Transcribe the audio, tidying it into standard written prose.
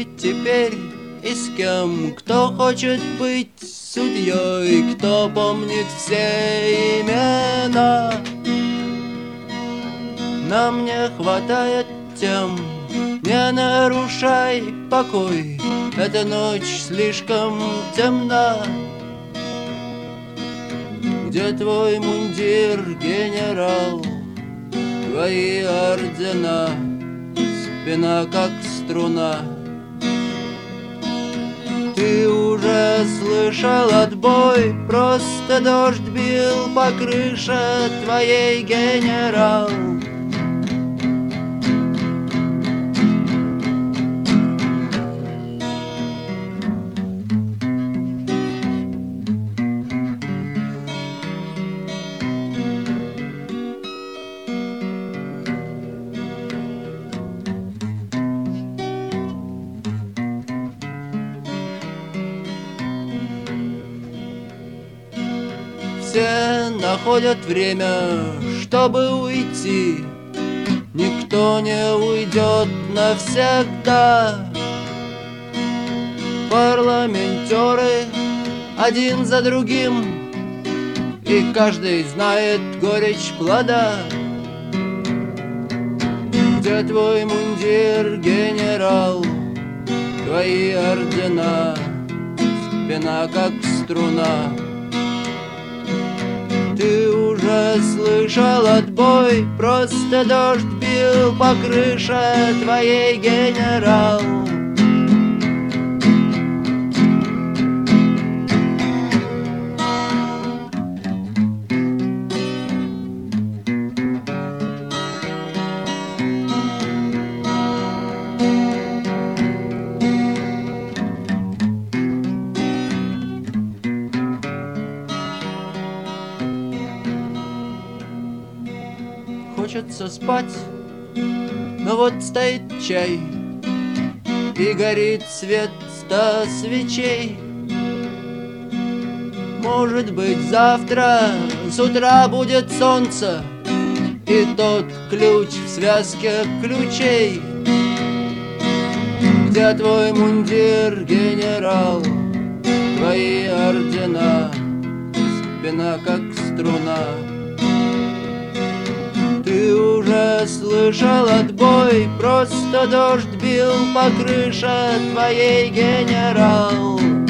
ты теперь и с кем? Кто хочет быть судьей, кто помнит все имена? Нам не хватает тем, не нарушай покой, эта ночь слишком темна. Где твой мундир, генерал, твои ордена, спина как струна? Ты уже слышал отбой, просто дождь бил по крыше твоей, генерал. Все находят время, чтобы уйти. Никто не уйдет навсегда. Парламентеры один за другим, и каждый знает горечь плода. Где твой мундир, генерал, твои ордена, спина как струна? Ты уже слышал отбой, просто дождь бил по крыше твоей, генерал. Хочется спать, но вот стоит чай, и горит свет 100 свечей. Может быть, завтра с утра будет солнце, и тот ключ в связке ключей. Где твой мундир, генерал, твои ордена, спина как струна? Ты уже слышал отбой, просто дождь бил по крыше твоей, генерал.